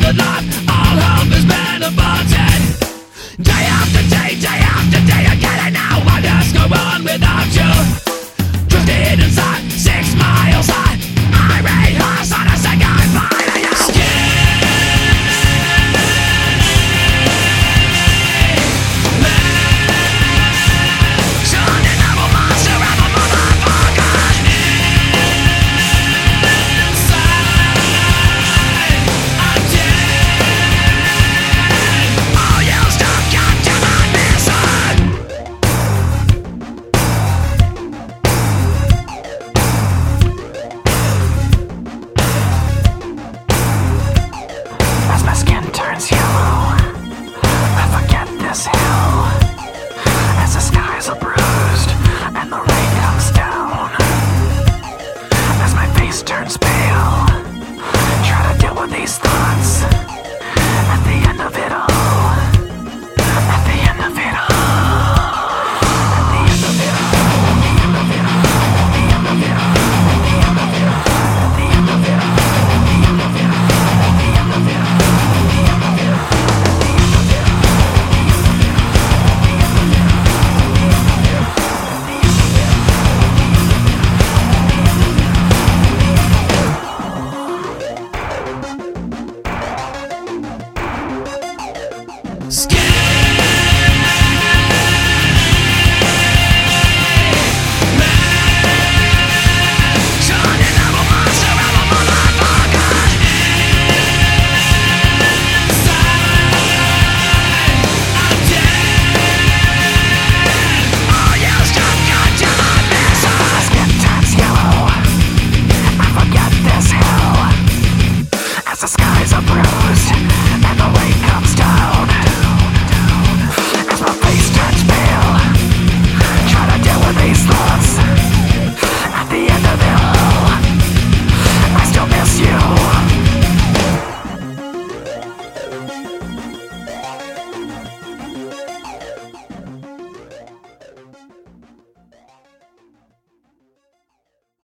good life, all hope has been aborted. Day after day, I get it now. I just go on without you. Drifted inside, 6 miles high. I rehearse on a say goodbye to you. Turns yellow, I forget this hell, as the skies are bruised and the rain comes down, as my face turns pale, try to deal with these thoughts.